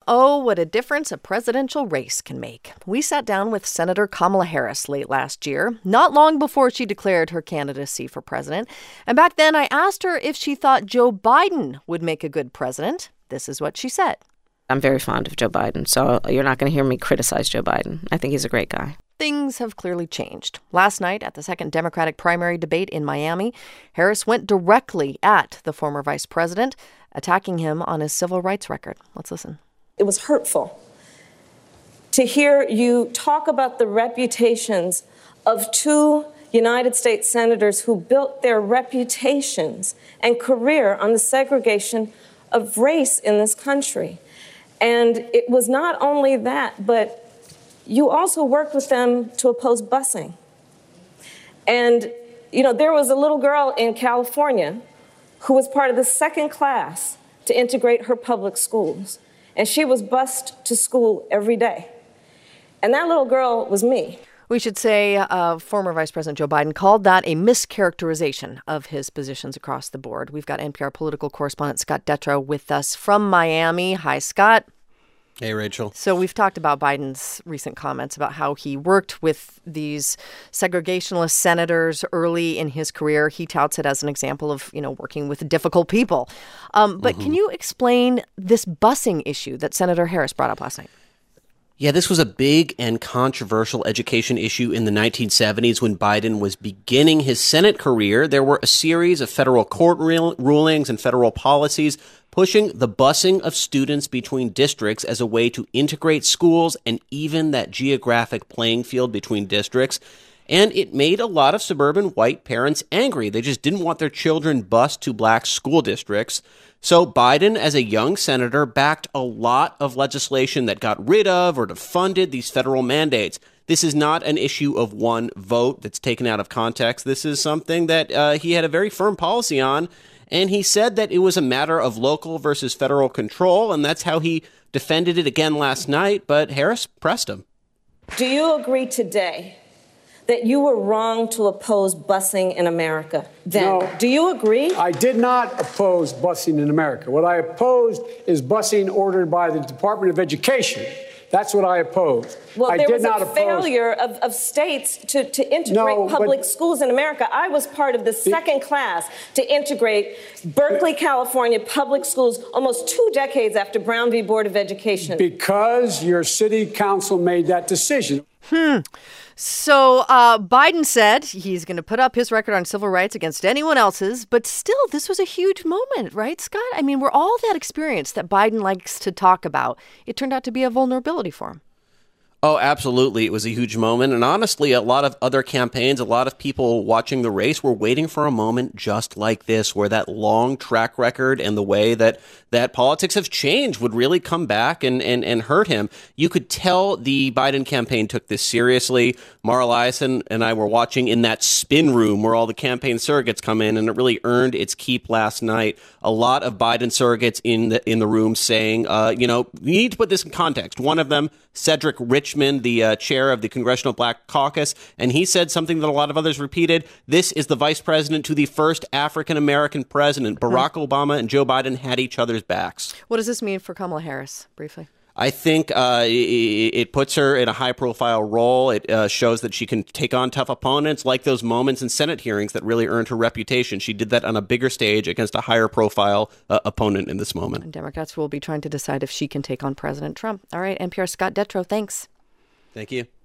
Oh, what a difference a presidential race can make. We sat down with Senator Kamala Harris late last year, not long before she declared her candidacy for president. And back then, I asked her if she thought Joe Biden would make a good president. This is what she said. I'm very fond of Joe Biden, so you're not going to hear me criticize Joe Biden. I think he's a great guy. Things have clearly changed. Last night, at the second Democratic primary debate in Miami, Harris went directly at the former vice president, attacking him on his civil rights record. Let's listen. It was hurtful to hear you talk about the reputations of two United States senators who built their reputations and career on the segregation of race in this country. And it was not only that, but you also worked with them to oppose busing. And, there was a little girl in California who was part of the second class to integrate her public schools. And she was bused to school every day. And that little girl was me. We should say former Vice President Joe Biden called that a mischaracterization of his positions across the board. We've got NPR political correspondent Scott Detrow with us from Miami. Hi, Scott. Hey, Rachel. So we've talked about Biden's recent comments about how he worked with these segregationist senators early in his career. He touts it as an example of, working with difficult people. But Can you explain this busing issue that Senator Harris brought up last night? Yeah, this was a big and controversial education issue in the 1970s when Biden was beginning his Senate career. There were a series of federal court rulings and federal policies pushing the busing of students between districts as a way to integrate schools and even that geographic playing field between districts. And it made a lot of suburban white parents angry. They just didn't want their children bused to black school districts. So Biden, as a young senator, backed a lot of legislation that got rid of or defunded these federal mandates. This is not an issue of one vote that's taken out of context. This is something that he had a very firm policy on. And he said that it was a matter of local versus federal control. And that's how he defended it again last night. But Harris pressed him. Do you agree today that you were wrong to oppose busing in America then? No, do you agree? I did not oppose busing in America. What I opposed is busing ordered by the Department of Education. That's what I opposed. Well, there was a oppose failure of states to integrate public schools in America. I was part of the second class to integrate Berkeley, California public schools almost 2 decades after Brown v. Board of Education. Because your city council made that decision. So Biden said he's going to put up his record on civil rights against anyone else's. But still, this was a huge moment, right, Scott? I mean, we're all that experience that Biden likes to talk about. It turned out to be a vulnerability for him. Oh, absolutely. It was a huge moment. And honestly, a lot of other campaigns, a lot of people watching the race were waiting for a moment just like this, where that long track record and the way that politics have changed would really come back and hurt him. You could tell the Biden campaign took this seriously. Mara Liasson and I were watching in that spin room where all the campaign surrogates come in, and it really earned its keep last night. A lot of Biden surrogates in the room saying, we need to put this in context. One of them, Cedric Richmond, the chair of the Congressional Black Caucus, and he said something that a lot of others repeated. This is the vice president to the first African-American president. Barack Obama and Joe Biden had each other's backs. What does this mean for Kamala Harris, briefly? I think it puts her in a high-profile role. It shows that she can take on tough opponents, like those moments in Senate hearings that really earned her reputation. She did that on a bigger stage against a higher-profile opponent in this moment. And Democrats will be trying to decide if she can take on President Trump. All right, NPR Scott Detrow, thanks. Thank you.